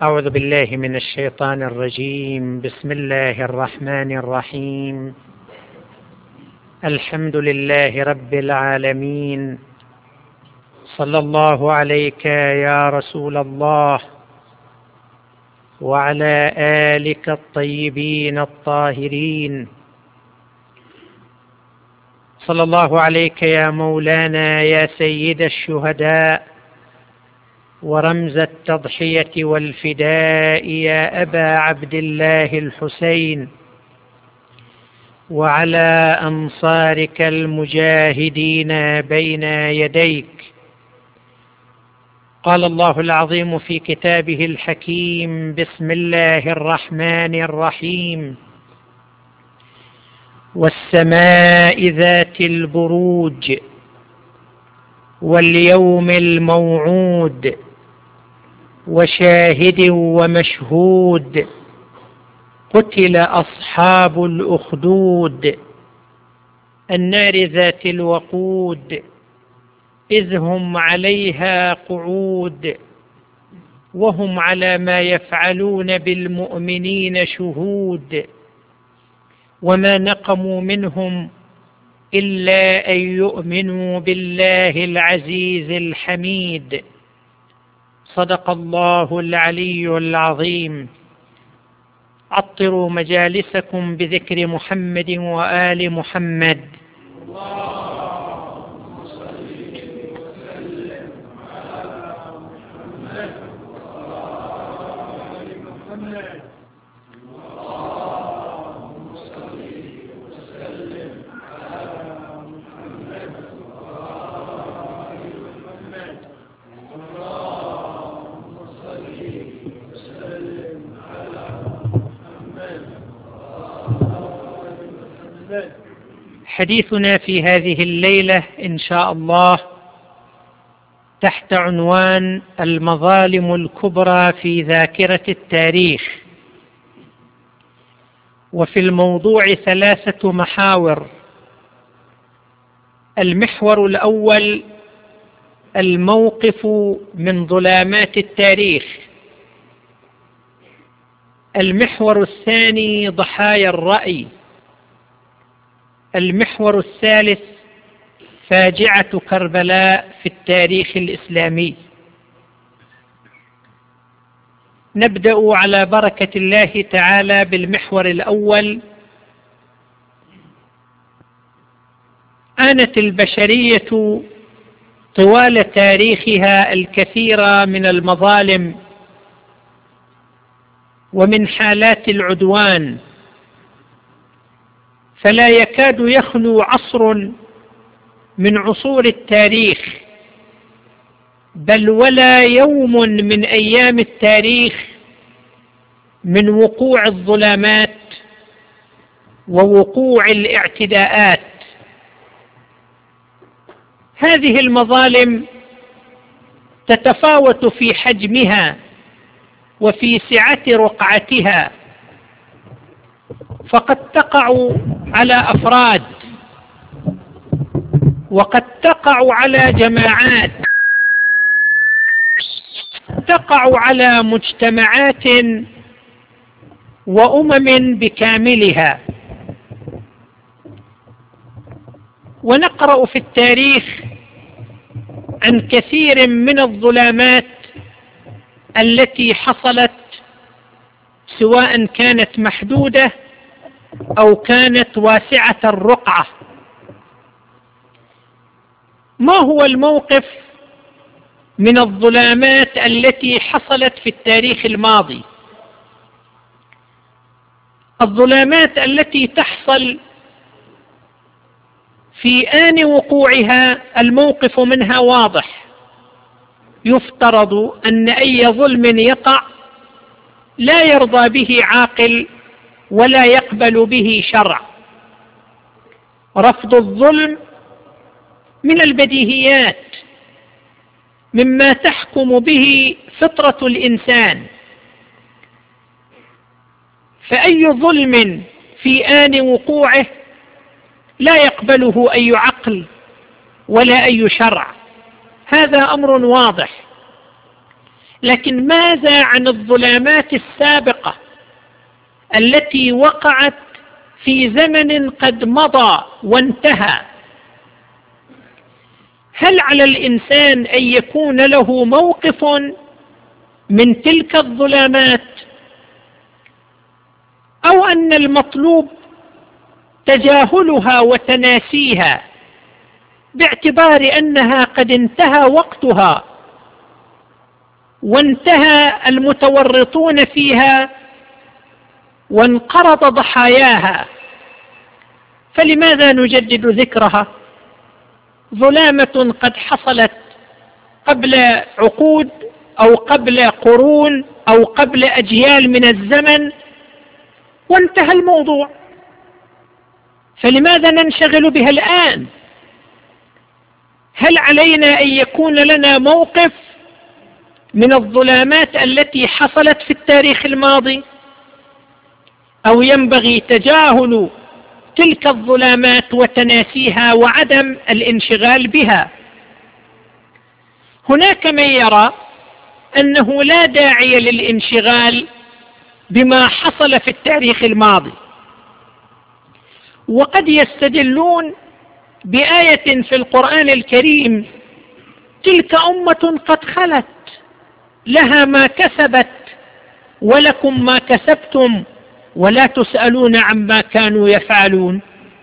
أعوذ بالله من الشيطان الرجيم. بسم الله الرحمن الرحيم. الحمد لله رب العالمين. صلى الله عليك يا رسول الله وعلى آلك الطيبين الطاهرين. صلى الله عليك يا مولانا يا سيد الشهداء ورمز التضحية والفداء يا أبا عبد الله الحسين، وعلى أنصارك المجاهدين بين يديك. قال الله العظيم في كتابه الحكيم: بسم الله الرحمن الرحيم. والسماء ذات البروج واليوم الموعود وشاهد ومشهود قتل أصحاب الأخدود النار ذات الوقود إذ هم عليها قعود وهم على ما يفعلون بالمؤمنين شهود وما نقموا منهم إلا أن يؤمنوا بالله العزيز الحميد. صدق الله العلي العظيم. عطروا مجالسكم بذكر محمد وآل محمد. اللهم صل وسلم على محمد وآل محمد. اللهم صل وسلم على محمد وآل محمد. اللهم صل وسلم على محمد وآل محمد. حديثنا في هذه الليلة إن شاء الله تحت عنوان المظالم الكبرى في ذاكرة التاريخ، وفي الموضوع 3 محاور. المحور الأول الموقف من ظلامات التاريخ. المحور الثاني ضحايا الرأي. المحور الثالث فاجعة كربلاء في التاريخ الإسلامي. نبدأ على بركة الله تعالى بالمحور الأول. آنت البشرية طوال تاريخها الكثير من المظالم ومن حالات العدوان، فلا يكاد يخلو عصر من عصور التاريخ، بل ولا يوم من أيام التاريخ من وقوع الظلامات ووقوع الاعتداءات. هذه المظالم تتفاوت في حجمها وفي سعة رقعتها، فقد تقع على أفراد وقد تقع على جماعات، تقع على مجتمعات وأمم بكاملها. ونقرأ في التاريخ عن كثير من الظلامات التي حصلت، سواء كانت محدودة أو كانت واسعة الرقعة. ما هو الموقف من الظلامات التي حصلت في التاريخ الماضي؟ الظلامات التي تحصل في آن وقوعها الموقف منها واضح. يفترض أن أي ظلم يقع لا يرضى به عاقل ولا يقبل به شرع. رفض الظلم من البديهيات، مما تحكم به فطرة الإنسان. فأي ظلم في آن وقوعه لا يقبله أي عقل ولا أي شرع. هذا أمر واضح. لكن ماذا عن الظلامات السابقة التي وقعت في زمن قد مضى وانتهى؟ هل على الإنسان أن يكون له موقف من تلك الظلامات، أو أن المطلوب تجاهلها وتناسيها باعتبار أنها قد انتهى وقتها وانتهى المتورطون فيها وانقرض ضحاياها، فلماذا نجدد ذكرها؟ ظلامة قد حصلت قبل عقود أو قبل قرون أو قبل أجيال من الزمن وانتهى الموضوع، فلماذا ننشغل بها الآن؟ هل علينا أن يكون لنا موقف من الظلامات التي حصلت في التاريخ الماضي، أو ينبغي تجاهل تلك الظلامات وتناسيها وعدم الانشغال بها؟ هناك من يرى أنه لا داعي للانشغال بما حصل في التاريخ الماضي، وقد يستدلون بآية في القرآن الكريم: تلك أمة قد خلت لها ما كسبت ولكم ما كسبتم ولا تسألون عما كانوا يفعلون.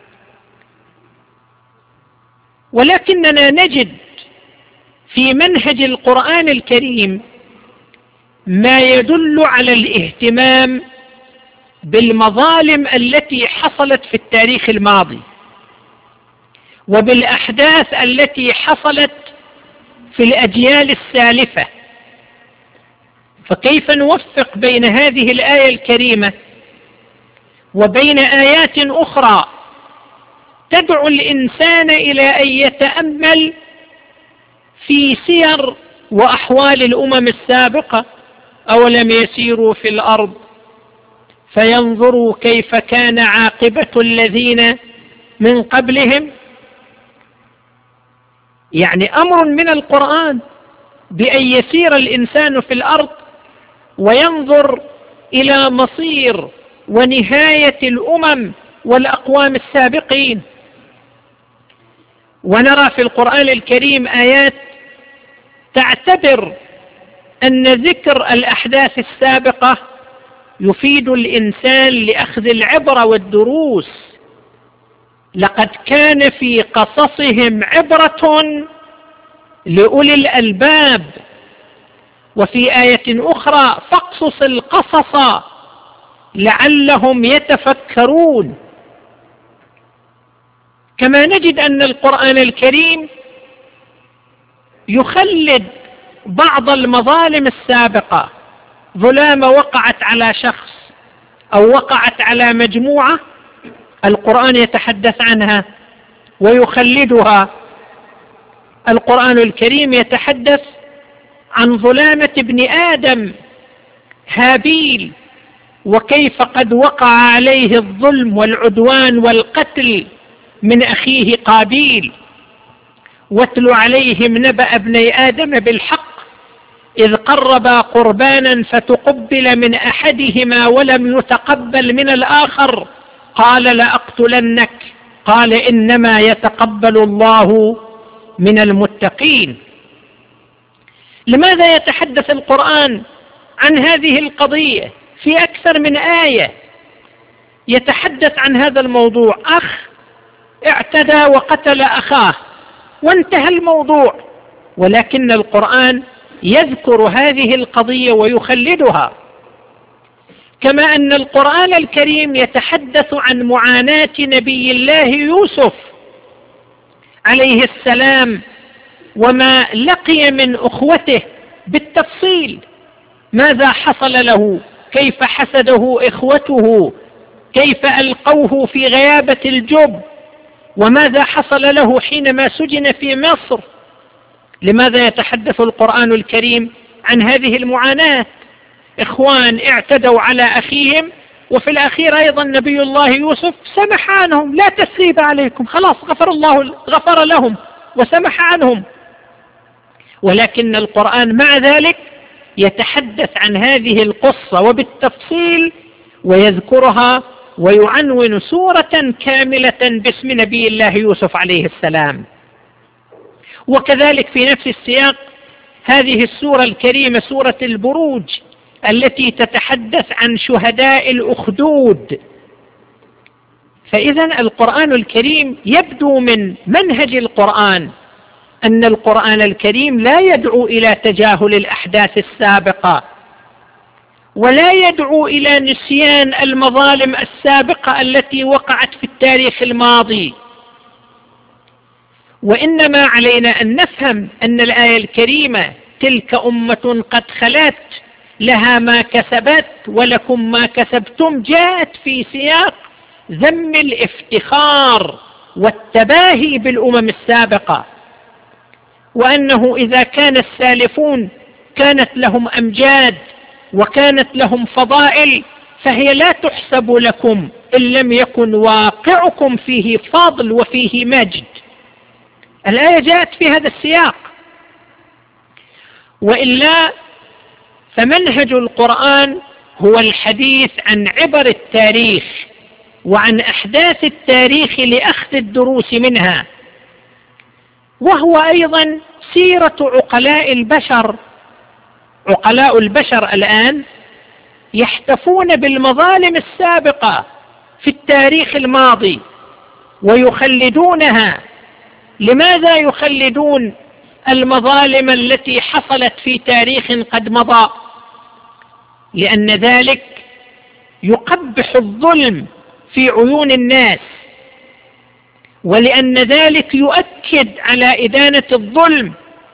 ولكننا نجد في منهج القرآن الكريم ما يدل على الاهتمام بالمظالم التي حصلت في التاريخ الماضي وبالأحداث التي حصلت في الأجيال السالفة. فكيف نوفق بين هذه الآية الكريمة وبين آيات أخرى تدعو الإنسان إلى أن يتأمل في سير وأحوال الأمم السابقة؟ أولم يسيروا في الأرض فينظروا كيف كان عاقبة الذين من قبلهم. يعني أمر من القرآن بأن يسير الإنسان في الأرض وينظر إلى مصير ونهاية الأمم والأقوام السابقين. ونرى في القرآن الكريم آيات تعتبر أن ذكر الأحداث السابقة يفيد الإنسان لأخذ العبرة والدروس. لقد كان في قصصهم عبرة لأولي الألباب. وفي آية أخرى: فاقصص القصص لعلهم يتفكرون. كما نجد أن القرآن الكريم يخلد بعض المظالم السابقة، ظلامة وقعت على شخص أو وقعت على مجموعة، القرآن يتحدث عنها ويخلدها. القرآن الكريم يتحدث عن ظلامة ابن آدم هابيل، وكيف قد وقع عليه الظلم والعدوان والقتل من أخيه قابيل. واتل عليهم نبأ ابني آدم بالحق إذ قربا قربانا فتقبل من أحدهما ولم يتقبل من الآخر قال لأقتلنك قال إنما يتقبل الله من المتقين. لماذا يتحدث القرآن عن هذه القضية في أكثر من آية؟ يتحدث عن هذا الموضوع: أخ اعتدى وقتل أخاه وانتهى الموضوع، ولكن القرآن يذكر هذه القضية ويخلدها. كما أن القرآن الكريم يتحدث عن معاناة نبي الله يوسف عليه السلام وما لقي من أخوته بالتفصيل. ماذا حصل له؟ كيف حسده إخوته؟ كيف ألقوه في غيابة الجب؟ وماذا حصل له حينما سجن في مصر؟ لماذا يتحدث القرآن الكريم عن هذه المعاناة؟ إخوان اعتدوا على أخيهم، وفي الأخير أيضا نبي الله يوسف سمح عنهم: لا تثريب عليكم، خلاص غفر لهم وسمح عنهم. ولكن القرآن مع ذلك يتحدث عن هذه القصة وبالتفصيل ويذكرها ويعنون سورة كاملة باسم نبي الله يوسف عليه السلام. وكذلك في نفس السياق هذه السورة الكريمة سورة البروج التي تتحدث عن شهداء الأخدود. فإذا القرآن الكريم يبدو من منهج القرآن أن القرآن الكريم لا يدعو إلى تجاهل الأحداث السابقة، ولا يدعو إلى نسيان المظالم السابقة التي وقعت في التاريخ الماضي، وإنما علينا أن نفهم أن الآية الكريمة تلك أمة قد خلت لها ما كسبت ولكم ما كسبتم جاءت في سياق ذم الافتخار والتباهي بالأمم السابقة، وأنه إذا كان السالفون كانت لهم أمجاد وكانت لهم فضائل فهي لا تحسب لكم إن لم يكن واقعكم فيه فضل وفيه مجد. الآية جاءت في هذا السياق، وإلا فمنهج القرآن هو الحديث عن عبر التاريخ وعن أحداث التاريخ لأخذ الدروس منها، وهو أيضا سيرة عقلاء البشر. عقلاء البشر الآن يحتفون بالمظالم السابقة في التاريخ الماضي ويخلدونها. لماذا يخلدون المظالم التي حصلت في تاريخ قد مضى؟ لأن ذلك يقبح الظلم في عيون الناس، ولأن ذلك يؤكد على إدانة الظلم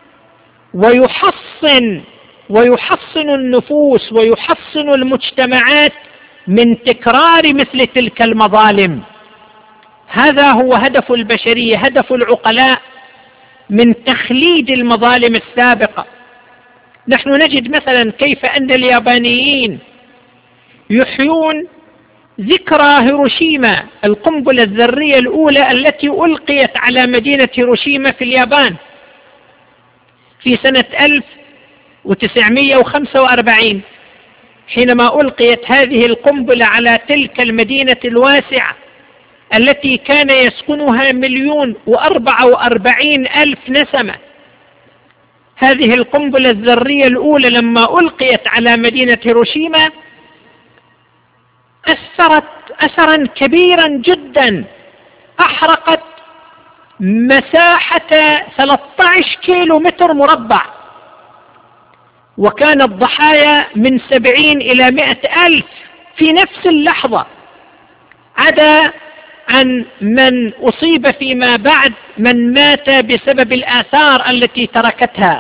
ويحصن النفوس ويحصن المجتمعات من تكرار مثل تلك المظالم. هذا هو هدف البشرية، هدف العقلاء من تخليد المظالم السابقة. نحن نجد مثلا كيف أن اليابانيين يحيون ذكرى هيروشيما، القنبلة الذرية الأولى التي ألقيت على مدينة هيروشيما في اليابان في سنة 1945، حينما ألقيت هذه القنبلة على تلك المدينة الواسعة التي كان يسكنها 1,044,000 نسمة. هذه القنبلة الذرية الأولى لما ألقيت على مدينة هيروشيما أثرت أثرا كبيرا جدا، أحرقت مساحة 13 كيلو متر مربع، وكان الضحايا من 70 إلى 100,000 في نفس اللحظة، عدا عن من أصيب فيما بعد من مات بسبب الآثار التي تركتها.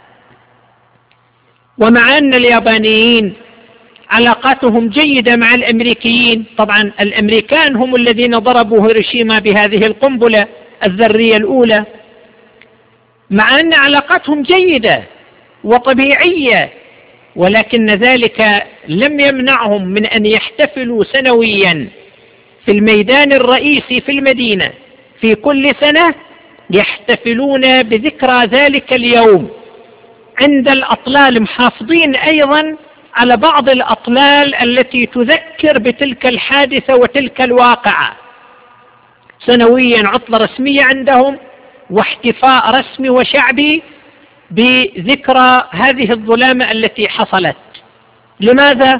ومع أن اليابانيين علاقاتهم جيدة مع الأمريكيين، طبعا الأمريكان هم الذين ضربوا هيروشيما بهذه القنبلة الذرية الأولى، مع أن علاقاتهم جيدة وطبيعية، ولكن ذلك لم يمنعهم من أن يحتفلوا سنويا في الميدان الرئيسي في المدينة في كل سنة، يحتفلون بذكرى ذلك اليوم عند الأطلال، محافظين أيضا على بعض الأطلال التي تذكر بتلك الحادثة وتلك الواقعة. سنويا عطلة رسمية عندهم واحتفاء رسمي وشعبي بذكرى هذه الظلامة التي حصلت. لماذا؟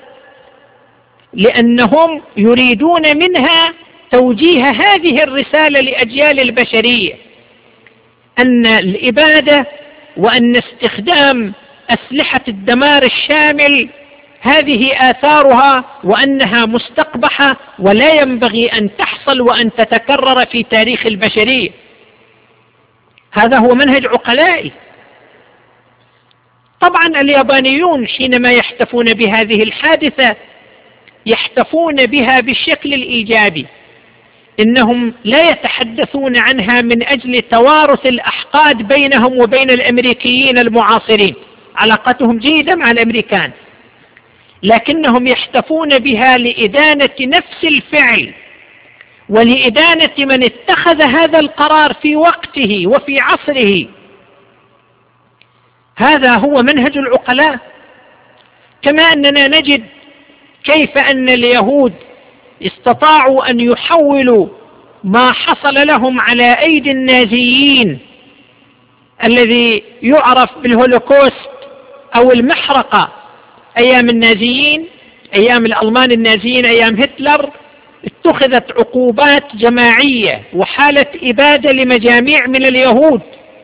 لأنهم يريدون منها توجيه هذه الرسالة لأجيال البشرية، أن الإبادة وأن استخدام أسلحة الدمار الشامل هذه آثارها، وأنها مستقبحة ولا ينبغي أن تحصل وأن تتكرر في تاريخ البشرية. هذا هو منهج عقلائي. طبعا اليابانيون حينما يحتفون بهذه الحادثة يحتفون بها بالشكل الإيجابي، إنهم لا يتحدثون عنها من أجل توارث الأحقاد بينهم وبين الأمريكيين المعاصرين، علاقتهم جيدة مع الأمريكان، لكنهم يحتفون بها لإدانة نفس الفعل ولإدانة من اتخذ هذا القرار في وقته وفي عصره. هذا هو منهج العقلاء. كما أننا نجد كيف أن اليهود استطاعوا أن يحولوا ما حصل لهم على أيدي النازيين الذي يعرف بالهولوكوست أو المحرقة أيام النازيين، أيام الألمان النازيين، أيام هتلر، اتخذت عقوبات جماعية وحالة إبادة لمجاميع من اليهود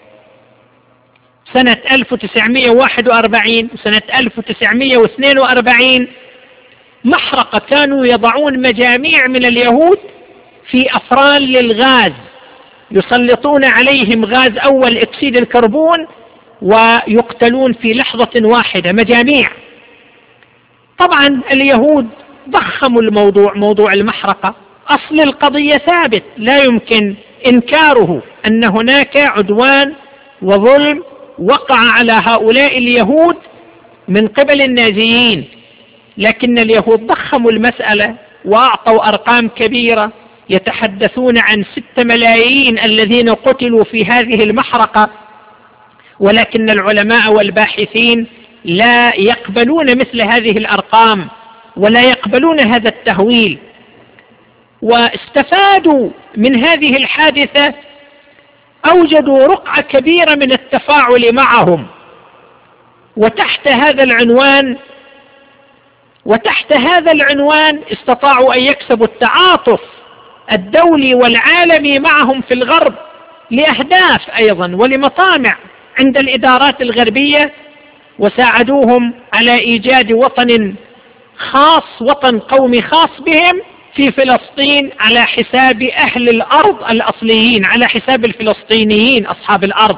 سنة 1941 وسنة 1942. محرقة، كانوا يضعون مجاميع من اليهود في أفران للغاز، يسلطون عليهم غاز أول أكسيد الكربون ويقتلون في لحظة واحدة، مجاميع. طبعا اليهود ضخموا الموضوع، موضوع المحرقة. أصل القضية ثابت لا يمكن إنكاره، أن هناك عدوان وظلم وقع على هؤلاء اليهود من قبل النازيين، لكن اليهود ضخموا المسألة وأعطوا أرقام كبيرة، يتحدثون عن 6 ملايين الذين قتلوا في هذه المحرقة، ولكن العلماء والباحثين لا يقبلون مثل هذه الأرقام ولا يقبلون هذا التهويل. واستفادوا من هذه الحادثة، أوجدوا رقعة كبيرة من التفاعل معهم، وتحت هذا العنوان استطاعوا أن يكسبوا التعاطف الدولي والعالمي معهم في الغرب لأهداف أيضا ولمطامع عند الإدارات الغربية، وساعدوهم على إيجاد وطن خاص، وطن قومي خاص بهم في فلسطين على حساب أهل الأرض الأصليين، على حساب الفلسطينيين أصحاب الأرض.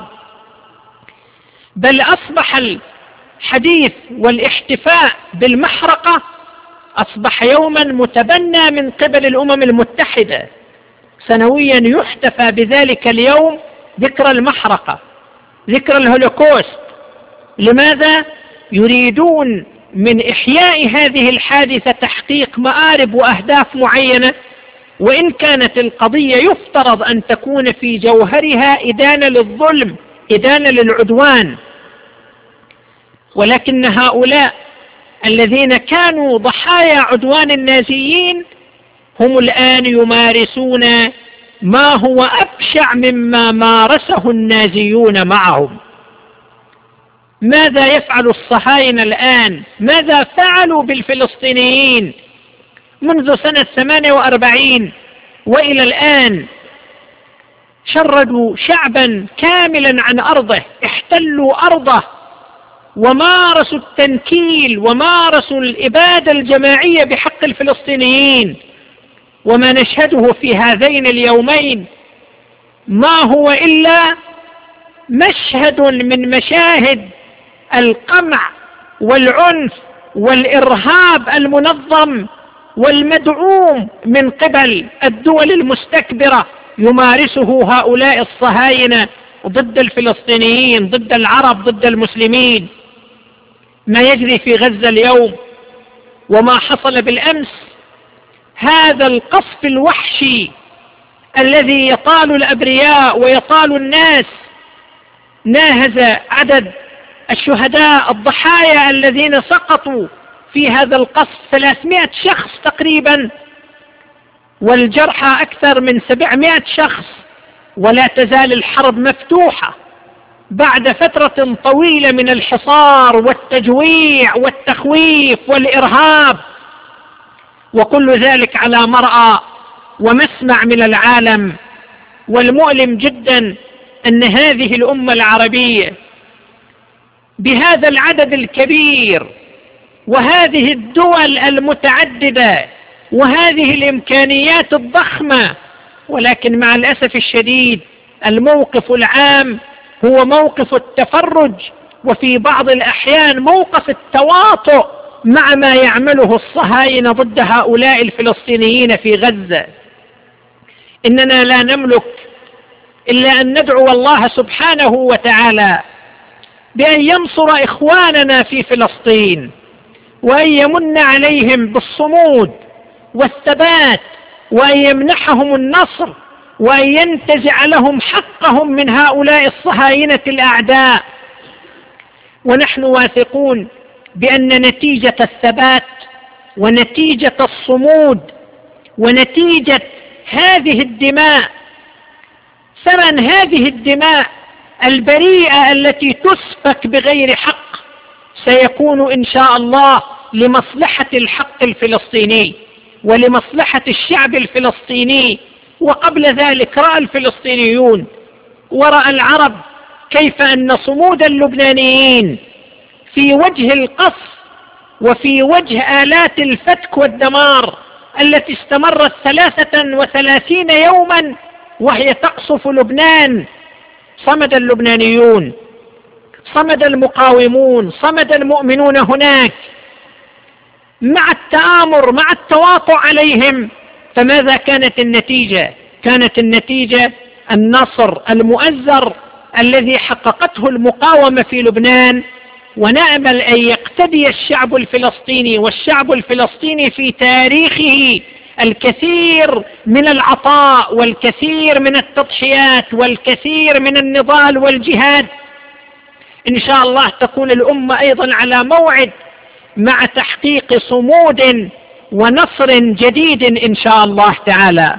بل أصبح الحديث والاحتفاء بالمحرقة أصبح يوما متبنى من قبل الأمم المتحدة، سنويا يحتفى بذلك اليوم، ذكرى المحرقة، ذكرى الهولوكوست. لماذا؟ يريدون من إحياء هذه الحادثة تحقيق مآرب وأهداف معينة، وإن كانت القضية يفترض أن تكون في جوهرها إدانة للظلم، إدانة للعدوان، ولكن هؤلاء الذين كانوا ضحايا عدوان النازيين هم الآن يمارسون ما هو أبشع مما مارسه النازيون معهم. ماذا يفعل الصهاينة الآن؟ ماذا فعلوا بالفلسطينيين منذ سنة 48 وإلى الآن؟ شردوا شعبا كاملا عن أرضه، احتلوا أرضه، ومارسوا التنكيل ومارسوا الإبادة الجماعية بحق الفلسطينيين. وما نشهده في هذين اليومين ما هو إلا مشهد من مشاهد القمع والعنف والإرهاب المنظم والمدعوم من قبل الدول المستكبرة، يمارسه هؤلاء الصهاينة ضد الفلسطينيين، ضد العرب، ضد المسلمين. ما يجري في غزة اليوم وما حصل بالأمس، هذا القصف الوحشي الذي يطال الأبرياء ويطال الناس، ناهز عدد الشهداء الضحايا الذين سقطوا في هذا القصف 300 شخص تقريبا، والجرحى أكثر من 700 شخص. ولا تزال الحرب مفتوحة بعد فترة طويلة من الحصار والتجويع والتخويف والإرهاب، وكل ذلك على مرأى ومسمع من العالم. والمؤلم جدا أن هذه الأمة العربية بهذا العدد الكبير وهذه الدول المتعددة وهذه الإمكانيات الضخمة، ولكن مع الأسف الشديد الموقف العام هو موقف التفرج، وفي بعض الأحيان موقف التواطؤ مع ما يعمله الصهاينة ضد هؤلاء الفلسطينيين في غزة. إننا لا نملك إلا أن ندعو الله سبحانه وتعالى بأن ينصر إخواننا في فلسطين، وأن يمن عليهم بالصمود والثبات، وأن يمنحهم النصر، وأن ينتزع لهم حقهم من هؤلاء الصهاينة الأعداء. ونحن واثقون بأن نتيجة الثبات ونتيجة الصمود ونتيجة هذه الدماء، ثمن هذه الدماء البريئة التي تسفك بغير حق، سيكون إن شاء الله لمصلحة الحق الفلسطيني ولمصلحة الشعب الفلسطيني. وقبل ذلك رأى الفلسطينيون ورأى العرب كيف أن صمود اللبنانيين في وجه القصف وفي وجه آلات الفتك والدمار التي استمرت 33 يوما وهي تقصف لبنان، صمد اللبنانيون، صمد المقاومون، صمد المؤمنون هناك مع التآمر، مع التواطؤ عليهم. فماذا كانت النتيجة؟ كانت النتيجة النصر المؤزر الذي حققته المقاومة في لبنان، ونأمل أن يقتدي الشعب الفلسطيني والشعب الفلسطيني في تاريخه الكثير من العطاء والكثير من التضحيات والكثير من النضال والجهاد. إن شاء الله تكون الأمة أيضا على موعد مع تحقيق صمود ونصر جديد إن شاء الله تعالى.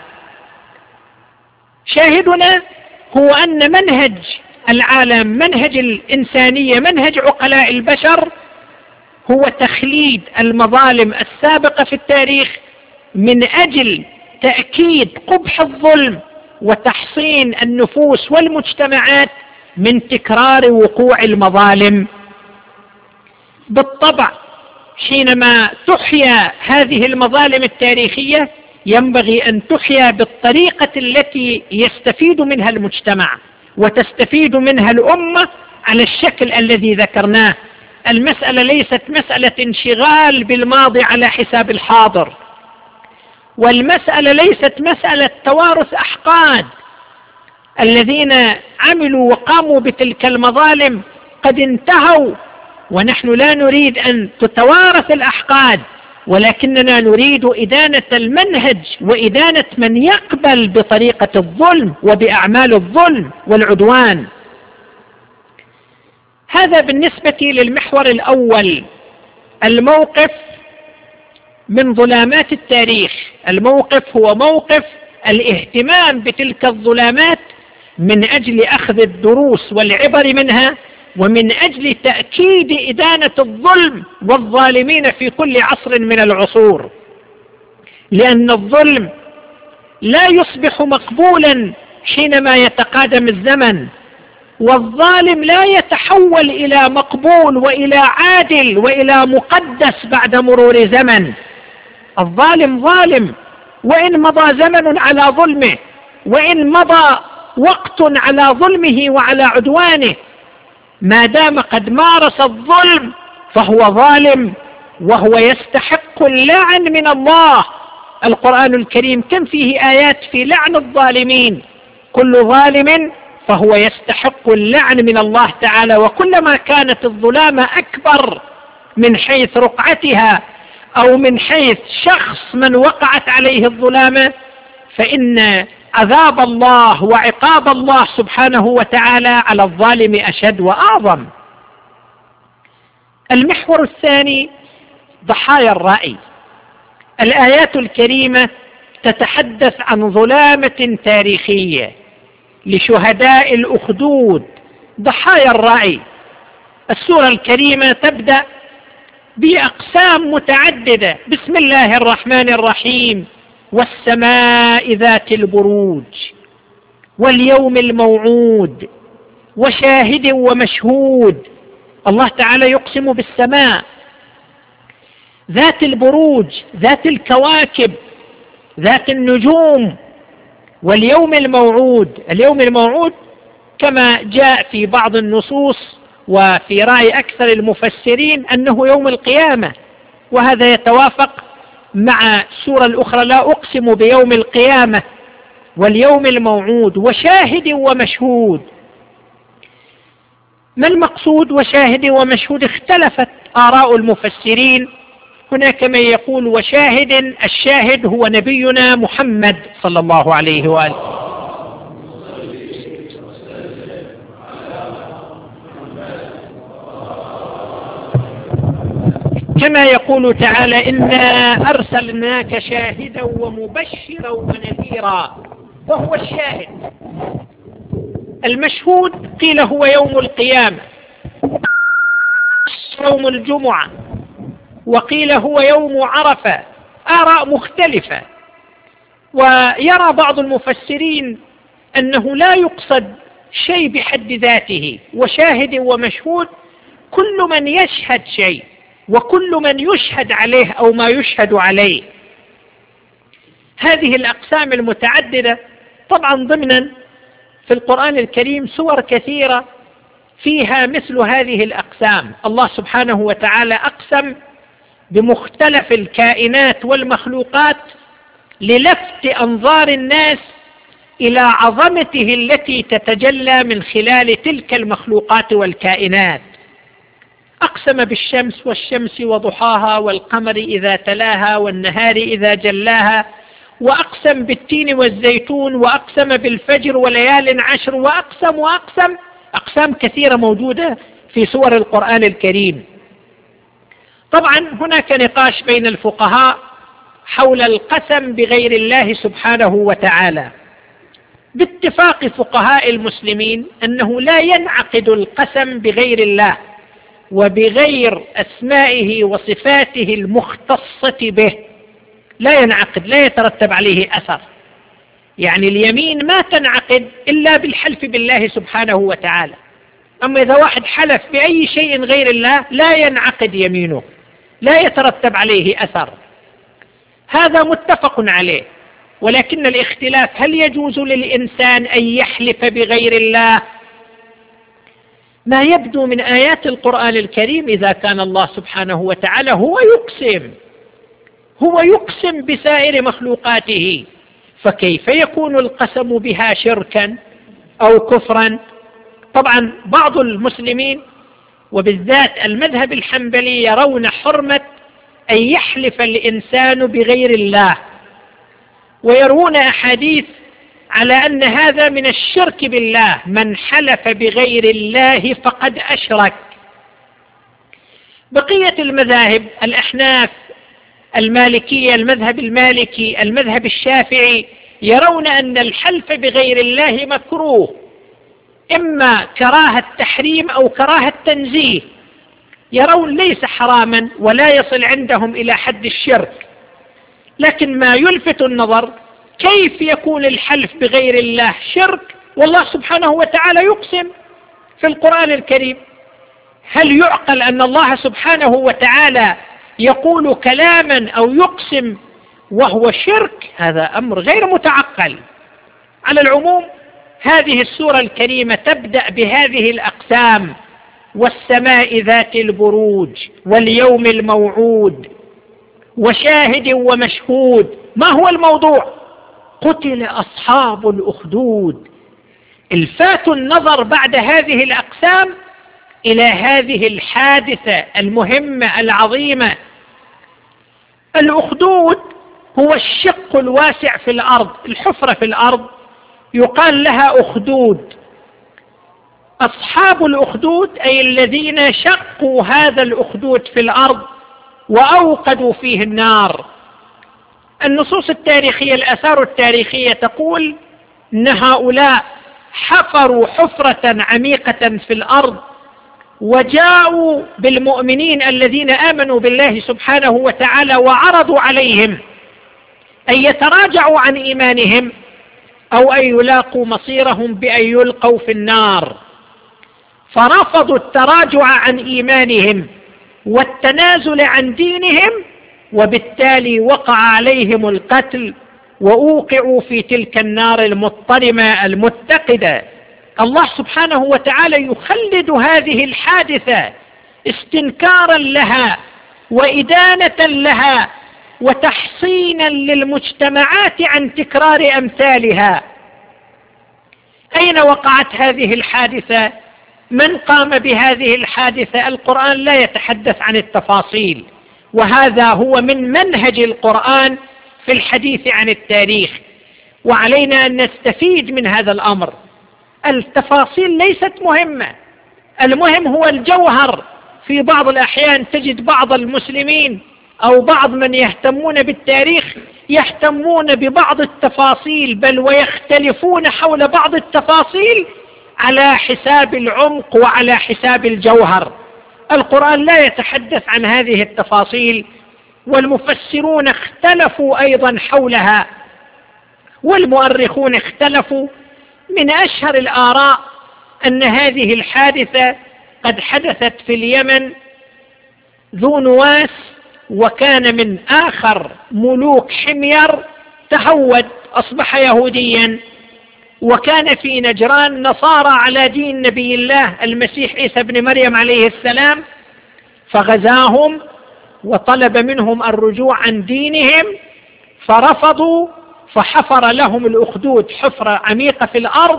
شاهدنا هو أن منهج العالم، منهج الإنسانية، منهج عقلاء البشر هو تخليد المظالم السابقة في التاريخ من أجل تأكيد قبح الظلم وتحصين النفوس والمجتمعات من تكرار وقوع المظالم. بالطبع حينما تحيا هذه المظالم التاريخية ينبغي أن تحيا بالطريقة التي يستفيد منها المجتمع وتستفيد منها الأمة على الشكل الذي ذكرناه. المسألة ليست مسألة انشغال بالماضي على حساب الحاضر، والمسألة ليست مسألة توارث أحقاد. الذين عملوا وقاموا بتلك المظالم قد انتهوا، ونحن لا نريد أن تتوارث الأحقاد، ولكننا نريد إدانة المنهج وإدانة من يقبل بطريقة الظلم وبأعمال الظلم والعدوان. هذا بالنسبة للمحور الأول، الموقف من ظلامات التاريخ. الموقف هو موقف الاهتمام بتلك الظلامات من أجل أخذ الدروس والعبر منها، ومن أجل تأكيد إدانة الظلم والظالمين في كل عصر من العصور، لأن الظلم لا يصبح مقبولا حينما يتقادم الزمن، والظالم لا يتحول إلى مقبول وإلى عادل وإلى مقدس بعد مرور زمن. الظالم ظالم وإن مضى زمن على ظلمه، وإن مضى وقت على ظلمه وعلى عدوانه، ما دام قد مارس الظلم فهو ظالم وهو يستحق اللعن من الله. القرآن الكريم كم فيه آيات في لعن الظالمين. كل ظالم فهو يستحق اللعن من الله تعالى، وكلما كانت الظلامة أكبر من حيث رقعتها أو من حيث شخص من وقعت عليه الظلامة، فإن عذاب الله وعقاب الله سبحانه وتعالى على الظالم أشد وأعظم. المحور الثاني ضحايا الرأي. الآيات الكريمة تتحدث عن ظلامة تاريخية لشهداء الأخدود، ضحايا الرأي. السورة الكريمة تبدأ بأقسام متعددة. بسم الله الرحمن الرحيم: والسماء ذات البروج واليوم الموعود وشاهد ومشهود. الله تعالى يقسم بالسماء ذات البروج، ذات الكواكب، ذات النجوم، واليوم الموعود. اليوم الموعود كما جاء في بعض النصوص وفي رأي أكثر المفسرين أنه يوم القيامة، وهذا يتوافق مع السورة الأخرى: لا أقسم بيوم القيامة واليوم الموعود وشاهد ومشهود. ما المقصود وشاهد ومشهود؟ اختلفت آراء المفسرين. هناك من يقول وشاهد، الشاهد هو نبينا محمد صلى الله عليه وآله. كما يقول تعالى: إنا أرسلناك شاهدا ومبشرا ونذيرا. وهو الشاهد. المشهود قيل هو يوم القيامة، يوم الجمعة، وقيل هو يوم عرفة. آراء مختلفة. ويرى بعض المفسرين أنه لا يقصد شيء بحد ذاته، وشاهد ومشهود كل من يشهد شيء وكل من يشهد عليه أو ما يشهد عليه. هذه الأقسام المتعددة طبعا ضمنا في القرآن الكريم سور كثيرة فيها مثل هذه الأقسام. الله سبحانه وتعالى أقسم بمختلف الكائنات والمخلوقات للفت أنظار الناس إلى عظمته التي تتجلى من خلال تلك المخلوقات والكائنات. أقسم بالشمس والشمس وضحاها والقمر إذا تلاها والنهار إذا جلاها، وأقسم بالتين والزيتون، وأقسم بالفجر وليال عشر، وأقسم أقسام كثيرة موجودة في سور القرآن الكريم. طبعا هناك نقاش بين الفقهاء حول القسم بغير الله سبحانه وتعالى. باتفاق فقهاء المسلمين أنه لا ينعقد القسم بغير الله وبغير أسمائه وصفاته المختصة به، لا ينعقد، لا يترتب عليه أثر. يعني اليمين ما تنعقد إلا بالحلف بالله سبحانه وتعالى. أما إذا واحد حلف بأي شيء غير الله لا ينعقد يمينه، لا يترتب عليه أثر. هذا متفق عليه. ولكن الاختلاف: هل يجوز للإنسان أن يحلف بغير الله؟ ما يبدو من آيات القرآن الكريم إذا كان الله سبحانه وتعالى هو يقسم بسائر مخلوقاته، فكيف يكون القسم بها شركا أو كفرا؟ طبعا بعض المسلمين وبالذات المذهب الحنبلي يرون حرمة أن يحلف الإنسان بغير الله، ويرون أحاديث على أن هذا من الشرك بالله، من حلف بغير الله فقد أشرك. بقية المذاهب: الأحناف، المالكية، المذهب المالكي، المذهب الشافعي، يرون أن الحلف بغير الله مكروه، إما كراهة تحريم أو كراهة تنزيه. يرون ليس حراما ولا يصل عندهم إلى حد الشرك، لكن ما يلفت النظر كيف يكون الحلف بغير الله شرك والله سبحانه وتعالى يقسم في القرآن الكريم؟ هل يعقل أن الله سبحانه وتعالى يقول كلاما أو يقسم وهو شرك؟ هذا أمر غير متعقل. على العموم هذه السورة الكريمة تبدأ بهذه الأقسام: والسماء ذات البروج واليوم الموعود وشاهد ومشهود. ما هو الموضوع؟ قتل أصحاب الأخدود. الفات النظر بعد هذه الأقسام إلى هذه الحادثة المهمة العظيمة. الأخدود هو الشق الواسع في الأرض، الحفرة في الأرض يقال لها أخدود. أصحاب الأخدود أي الذين شقوا هذا الأخدود في الأرض وأوقدوا فيه النار. النصوص التاريخية، الآثار التاريخية تقول أن هؤلاء حفروا حفرة عميقة في الأرض وجاءوا بالمؤمنين الذين آمنوا بالله سبحانه وتعالى وعرضوا عليهم أن يتراجعوا عن إيمانهم أو أن يلاقوا مصيرهم بأن يلقوا في النار، فرفضوا التراجع عن إيمانهم والتنازل عن دينهم، وبالتالي وقع عليهم القتل وأوقعوا في تلك النار المضطرمة المتقدة. الله سبحانه وتعالى يخلد هذه الحادثة استنكارا لها وإدانة لها وتحصينا للمجتمعات عن تكرار أمثالها. أين وقعت هذه الحادثة؟ من قام بهذه الحادثة؟ القرآن لا يتحدث عن التفاصيل، وهذا هو من منهج القرآن في الحديث عن التاريخ، وعلينا أن نستفيد من هذا الأمر. التفاصيل ليست مهمة، المهم هو الجوهر في بعض الأحيان تجد بعض المسلمين أو بعض من يهتمون بالتاريخ يهتمون ببعض التفاصيل، بل ويختلفون حول بعض التفاصيل على حساب العمق وعلى حساب الجوهر. القرآن لا يتحدث عن هذه التفاصيل، والمفسرون اختلفوا أيضا حولها، والمؤرخون اختلفوا. من أشهر الآراء أن هذه الحادثة قد حدثت في اليمن. ذو نواس وكان من آخر ملوك حمير تهود أصبح يهوديا، وكان في نجران نصارى على دين نبي الله المسيح عيسى بن مريم عليه السلام، فغزاهم وطلب منهم الرجوع عن دينهم فرفضوا، فحفر لهم الأخدود حفرة عميقة في الأرض،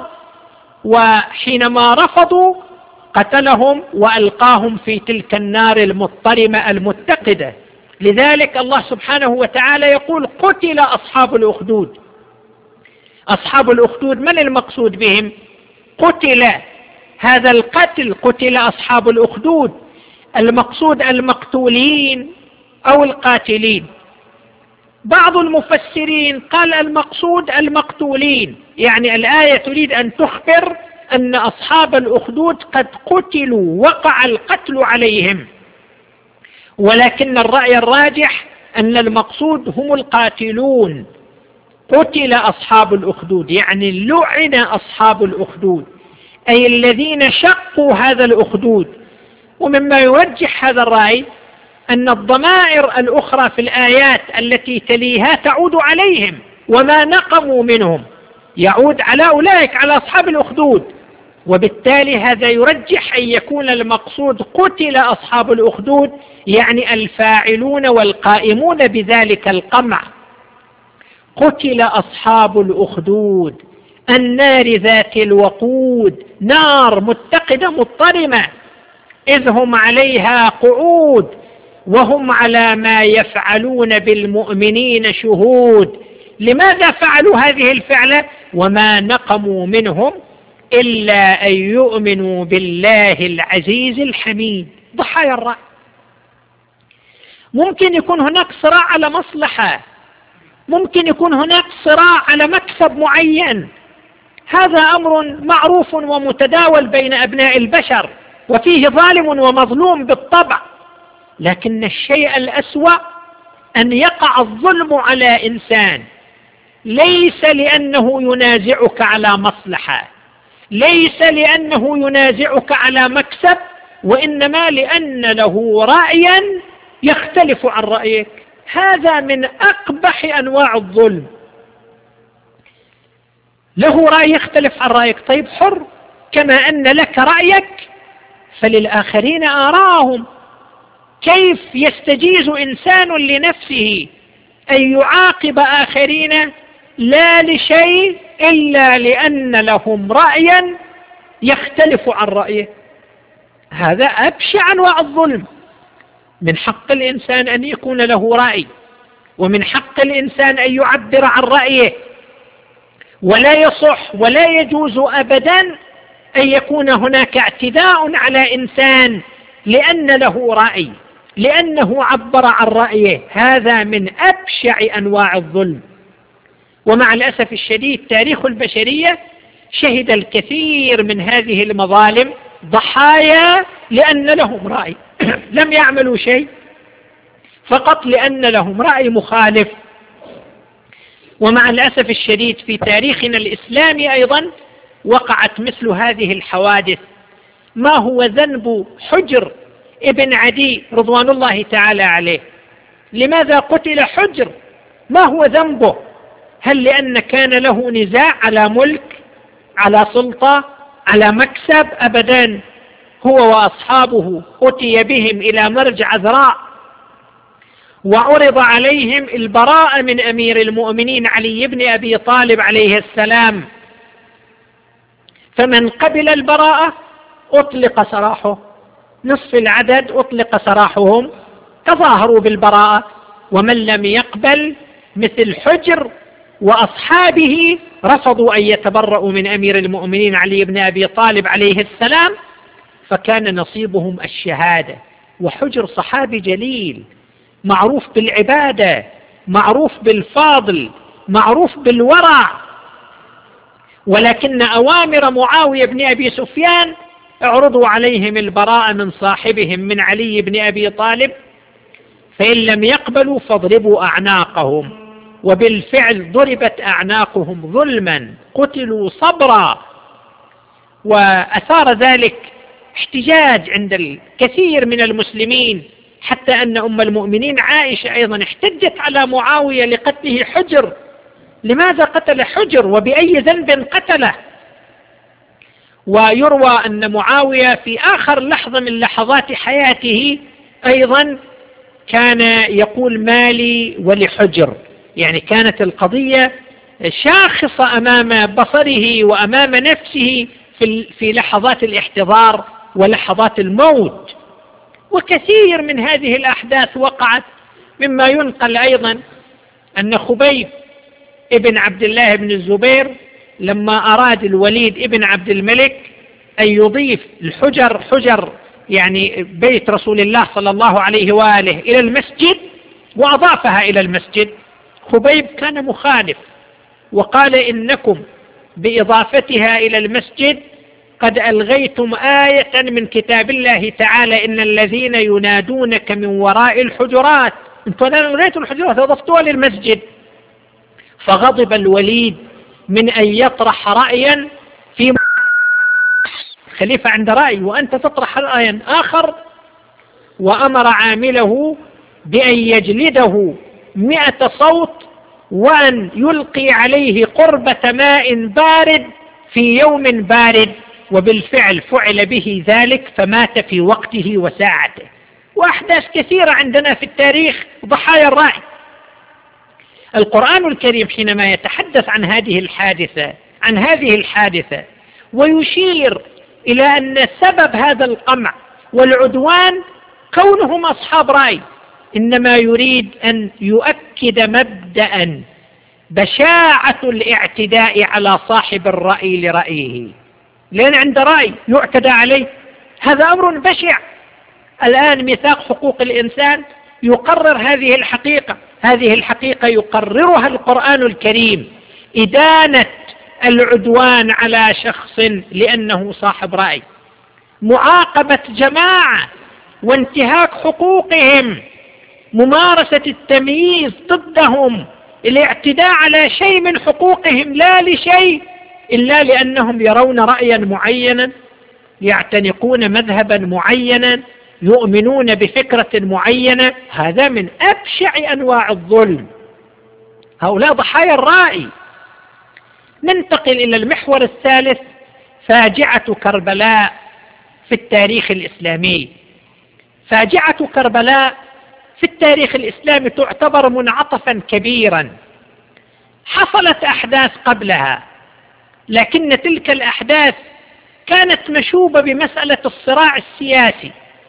وحينما رفضوا قتلهم وألقاهم في تلك النار المضطرمة المتقدة. لذلك الله سبحانه وتعالى يقول قتل أصحاب الأخدود. أصحاب الأخدود من المقصود بهم؟ قتل، هذا القتل قتل أصحاب الأخدود، المقصود المقتولين أو القاتلين. بعض المفسرين قال المقصود المقتولين، يعني الآية تريد أن تخبر أن أصحاب الأخدود قد قتلوا، وقع القتل عليهم، ولكن الرأي الراجح أن المقصود هم القاتلون. قتل أصحاب الأخدود يعني لعن أصحاب الأخدود، أي الذين شقوا هذا الأخدود. ومما يرجح هذا الرأي أن الضمائر الأخرى في الآيات التي تليها تعود عليهم، وما نقموا منهم يعود على أولئك، على أصحاب الأخدود، وبالتالي هذا يرجح أن يكون المقصود قتل أصحاب الأخدود، يعني الفاعلون والقائمون بذلك القمع. قتل أصحاب الأخدود النار ذات الوقود، نار متقدة مضطرمة، إذ هم عليها قعود وهم على ما يفعلون بالمؤمنين شهود. لماذا فعلوا هذه الفعلة؟ وما نقموا منهم إلا أن يؤمنوا بالله العزيز الحميد. ضحايا الرأي. ممكن يكون هناك صراع على مصلحة، ممكن يكون هناك صراع على مكسب معين، هذا أمر معروف ومتداول بين أبناء البشر، وفيه ظالم ومظلوم بالطبع. لكن الشيء الأسوأ أن يقع الظلم على إنسان ليس لأنه ينازعك على مصلحة، ليس لأنه ينازعك على مكسب، وإنما لأن له رأيا يختلف عن رأيك. هذا من أقبح أنواع الظلم. له رأي يختلف عن رأيك، طيب حر، كما أن لك رأيك فللآخرين آراءهم. كيف يستجيز إنسان لنفسه أن يعاقب آخرين لا لشيء إلا لأن لهم رأيا يختلف عن رأيه؟ هذا أبشع أنواع الظلم. من حق الإنسان أن يكون له رأي، ومن حق الإنسان أن يعبر عن رأيه، ولا يصح ولا يجوز أبدا أن يكون هناك اعتداء على إنسان لأن له رأي، لأنه عبر عن رأيه. هذا من أبشع أنواع الظلم. ومع الأسف الشديد تاريخ البشرية شهد الكثير من هذه المظالم ضحايا لأن لهم رأي، لم يعملوا شيء فقط لأن لهم رأي مخالف. ومع الأسف الشديد في تاريخنا الإسلامي أيضا وقعت مثل هذه الحوادث. ما هو ذنب حجر ابن عدي رضوان الله تعالى عليه؟ لماذا قتل حجر؟ ما هو ذنبه؟ هل لأن كان له نزاع على ملك، على سلطة، على مكسب؟ أبدا. هو وأصحابه أتي بهم إلى مرج عذراء وعرض عليهم البراءة من أمير المؤمنين علي بن أبي طالب عليه السلام، فمن قبل البراءة أطلق سراحه، نصف العدد أطلق سراحهم، تظاهروا بالبراءة. ومن لم يقبل مثل حجر وأصحابه رفضوا أن يتبرؤوا من أمير المؤمنين علي بن أبي طالب عليه السلام، فكان نصيبهم الشهادة. وحجر صحابي جليل معروف بالعبادة، معروف بالفاضل، معروف بالورع، ولكن أوامر معاوية بن أبي سفيان: اعرضوا عليهم البراءة من صاحبهم من علي بن أبي طالب، فإن لم يقبلوا فاضربوا أعناقهم. وبالفعل ضربت أعناقهم ظلما، قتلوا صبرا. وأثار ذلك احتجاج عند الكثير من المسلمين، حتى أن أم المؤمنين عائشة أيضا احتجت على معاوية لقتله حجر. لماذا قتل حجر وبأي ذنب قتله؟ ويروى أن معاوية في آخر لحظة من لحظات حياته أيضا كان يقول: مالي ولحجر. يعني كانت القضية شاخصة أمام بصره وأمام نفسه في لحظات الاحتضار ولحظات الموت. وكثير من هذه الأحداث وقعت، مما ينقل أيضا أن خبيب ابن عبد الله بن الزبير لما أراد الوليد ابن عبد الملك أن يضيف الحجر، حجر يعني بيت رسول الله صلى الله عليه وآله، إلى المسجد وأضافها إلى المسجد، خبيب كان مخالف وقال: إنكم بإضافتها إلى المسجد قد ألغيتم آية من كتاب الله تعالى: إن الذين ينادونك من وراء الحجرات. انتم ألغيتم الحجرات وأضفتوها للمسجد. فغضب الوليد من أن يطرح رأيا في خليفة عند رأي وأنت تطرح رأيا آخر، وأمر عامله بأن يجلده 100 صوت، وأن يلقي عليه قربة ماء بارد في يوم بارد. وبالفعل فعل به ذلك، فمات في وقته وساعته. وأحداث كثيرة عندنا في التاريخ ضحايا الرأي. القرآن الكريم حينما يتحدث عن هذه الحادثة ويشير إلى أن سبب هذا القمع والعدوان كونهم أصحاب رأي، إنما يريد أن يؤكد مبدأ: بشاعة الاعتداء على صاحب الرأي لرأيه، لأن عند رأي يعتدى عليه، هذا أمر بشع. الآن ميثاق حقوق الإنسان يقرر هذه الحقيقة يقررها القرآن الكريم: إدانة العدوان على شخص لأنه صاحب رأي، معاقبة جماعة وانتهاك حقوقهم، ممارسة التمييز ضدهم، الاعتداء على شيء من حقوقهم لا لشيء إلا لأنهم يرون رأيا معينا، يعتنقون مذهبا معينا، يؤمنون بفكرة معينة. هذا من أبشع أنواع الظلم. هؤلاء ضحايا الرأي. ننتقل إلى المحور الثالث: فاجعة كربلاء في التاريخ الإسلامي. فاجعة كربلاء في التاريخ الإسلامي تعتبر منعطفا كبيرا. حصلت أحداث قبلها، لكن تلك الأحداث كانت مشوبة بمسألة الصراع السياسي،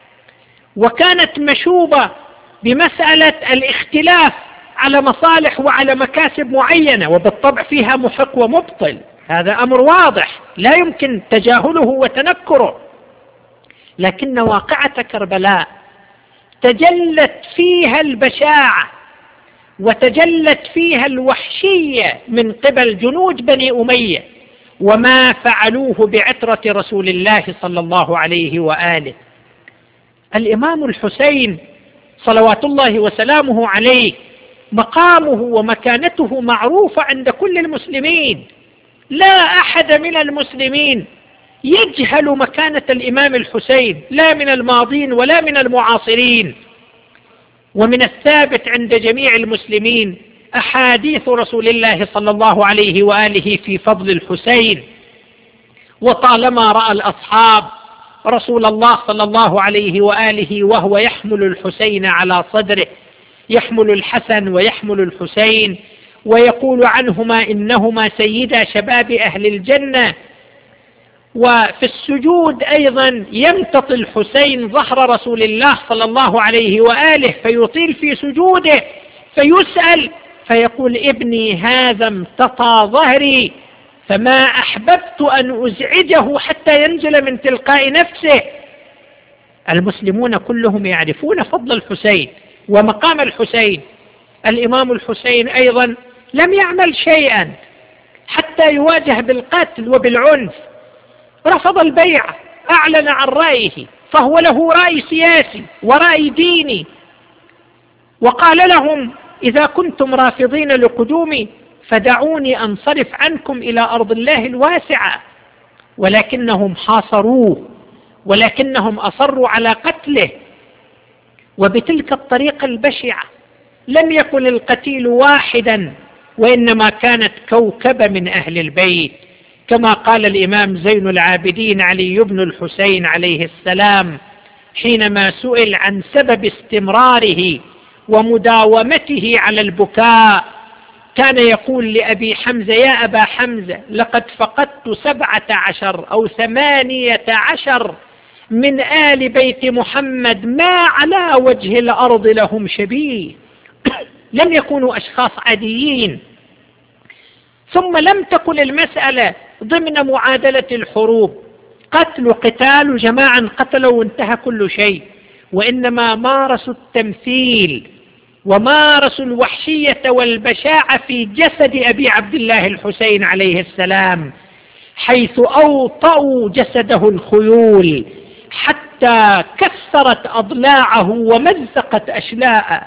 وكانت مشوبة بمسألة الاختلاف على مصالح وعلى مكاسب معينة، وبالطبع فيها محق ومبطل، هذا أمر واضح لا يمكن تجاهله وتنكره. لكن واقعة كربلاء تجلت فيها البشاعة وتجلت فيها الوحشية من قبل جنود بني أمية، وما فعلوه بعترة رسول الله صلى الله عليه وآله. الإمام الحسين صلوات الله وسلامه عليه مقامه ومكانته معروفة عند كل المسلمين، لا أحد من المسلمين يجهل مكانة الإمام الحسين، لا من الماضين ولا من المعاصرين. ومن الثابت عند جميع المسلمين أحاديث رسول الله صلى الله عليه وآله في فضل الحسين. وطالما رأى الأصحاب رسول الله صلى الله عليه وآله وهو يحمل الحسين على صدره، يحمل الحسن ويحمل الحسين، ويقول عنهما: إنهما سيدا شباب أهل الجنة. وفي السجود أيضا يمتطي الحسين ظهر رسول الله صلى الله عليه وآله فيطيل في سجوده، فيسأل فيقول: ابني هذا امتطى ظهري، فما أحببت أن أزعجه حتى ينزل من تلقاء نفسه. المسلمون كلهم يعرفون فضل الحسين ومقام الحسين. الإمام الحسين أيضا لم يعمل شيئا حتى يواجه بالقتل وبالعنف، رفض البيعة، أعلن عن رأيه، فهو له رأي سياسي ورأي ديني، وقال لهم: إذا كنتم رافضين لقدومي فدعوني أنصرف عنكم إلى أرض الله الواسعة. ولكنهم حاصروه، ولكنهم أصروا على قتله، وبتلك الطريقة البشعة. لم يكن القتيل واحدا، وإنما كانت كوكبة من أهل البيت، كما قال الإمام زين العابدين علي بن الحسين عليه السلام حينما سئل عن سبب استمراره ومداومته على البكاء، كان يقول لأبي حمزة: يا أبا حمزة، لقد فقدت 17 أو 18 من آل بيت محمد ما على وجه الأرض لهم شبيه. لم يكونوا أشخاص عاديين. ثم لم تكن المسألة ضمن معادلة الحروب، قتال جماعا قتلوا وانتهى كل شيء، وإنما مارسوا التمثيل ومارسوا الوحشية والبشاعة في جسد أبي عبد الله الحسين عليه السلام، حيث أوطأوا جسده الخيول حتى كسرت أضلاعه ومزقت أشلاءه.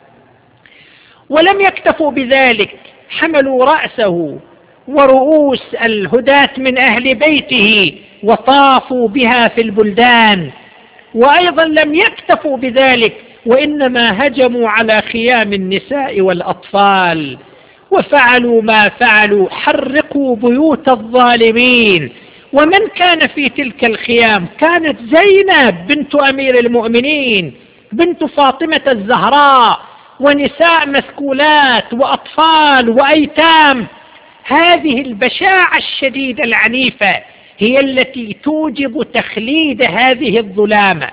ولم يكتفوا بذلك، حملوا رأسه ورؤوس الهداة من أهل بيته وطافوا بها في البلدان. وأيضا لم يكتفوا بذلك، وإنما هجموا على خيام النساء والأطفال وفعلوا ما فعلوا، حرقوا بيوت الظالمين. ومن كان في تلك الخيام؟ كانت زينب بنت أمير المؤمنين، بنت فاطمة الزهراء، ونساء مسكولات وأطفال وأيتام. هذه البشاعة الشديدة العنيفة هي التي توجب تخليد هذه الظلامة،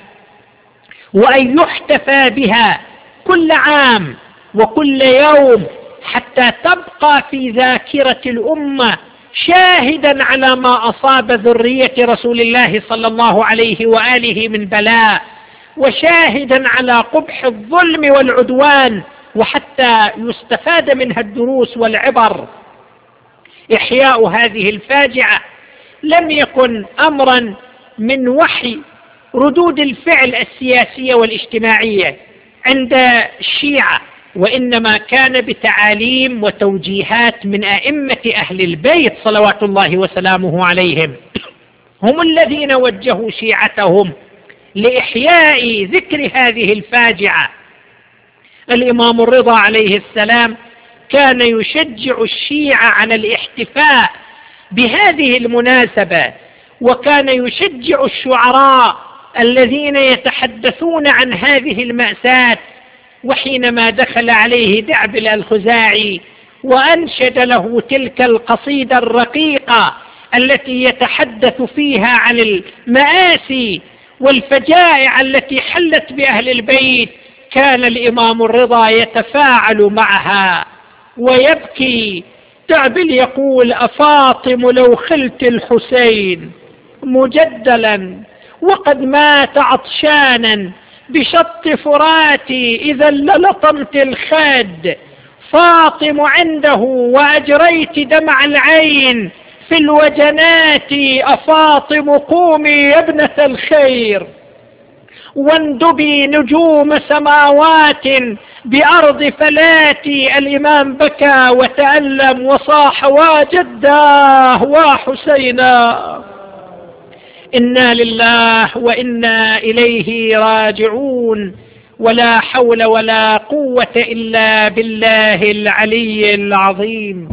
وأن يحتفى بها كل عام وكل يوم حتى تبقى في ذاكرة الأمة شاهدا على ما أصاب ذرية رسول الله صلى الله عليه وآله من بلاء، وشاهدا على قبح الظلم والعدوان، وحتى يستفاد منها الدروس والعبر. إحياء هذه الفاجعة لم يكن أمرا من وحي ردود الفعل السياسية والاجتماعية عند الشيعة، وإنما كان بتعاليم وتوجيهات من أئمة أهل البيت صلوات الله وسلامه عليهم. هم الذين وجهوا شيعتهم لإحياء ذكر هذه الفاجعة. الإمام الرضا عليه السلام كان يشجع الشيعة على الاحتفاء بهذه المناسبة، وكان يشجع الشعراء الذين يتحدثون عن هذه المأساة. وحينما دخل عليه دعبل الخزاعي وأنشد له تلك القصيدة الرقيقة التي يتحدث فيها عن المآسي والفجائع التي حلت بأهل البيت، كان الإمام الرضا يتفاعل معها ويبكي. دعبل يقول: أفاطم لو خلت الحسين مجدلا وقد مات عطشانا بشط فراتي إذا للطمت الخد، فاطم عنده وأجريت دمع العين في الوجنات، أفاطم قومي يا ابنة الخير واندبي نجوم سماوات بأرض فلاتي. الإمام بكى وتألم وصاح: وجداه وحسينا، إنا لله وإنا إليه راجعون، ولا حول ولا قوة إلا بالله العلي العظيم.